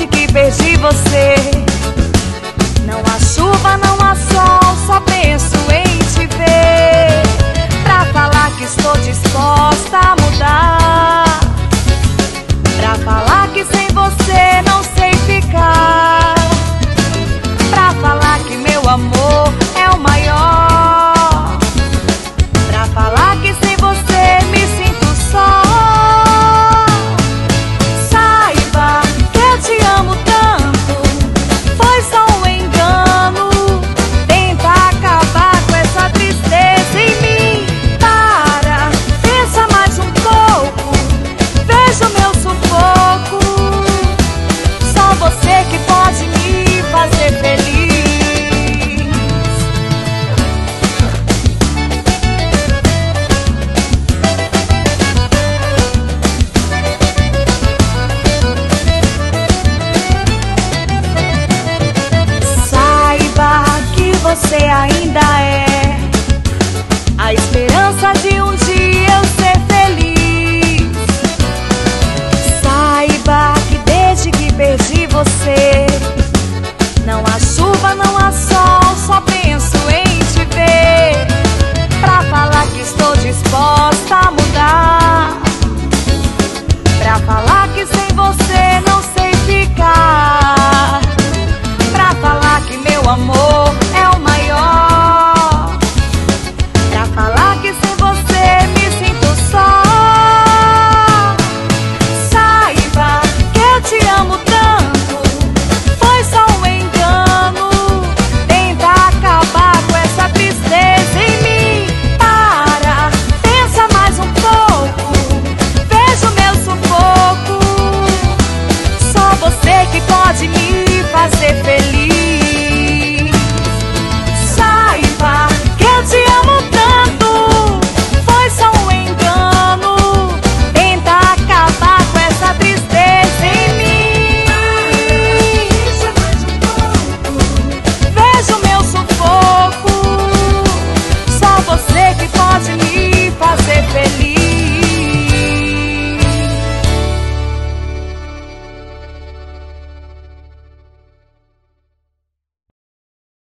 que perdi você. Não há chuva, não há sol, só penso em te ver, pra falar que estou disposta a mudar, pra falar que sem você não sei ficar, pra falar que meu amor é o maior, pra falar que sem você me sinto só. Saiba que eu te amo tanto, foi só um engano. Tenta acabar com essa tristeza em mim. Para, pensa mais um pouco, veja o meu sufoco. Só você que pode me fazer feliz. Saiba que você ainda é a esperança de um dia eu ser feliz. Saiba que desde que perdi você, não há chuva, não há sol, só penso em te ver, pra falar que estou disposta a mudar, pra falar que sem você não sei ficar, pra falar que meu amor é o maior, pra falar que sem você me sinto só. Saiba que eu te amo tanto, foi só um engano. Tenta acabar com essa tristeza em mim. Para, pensa mais um pouco, veja o meu sufoco. Só você que pode me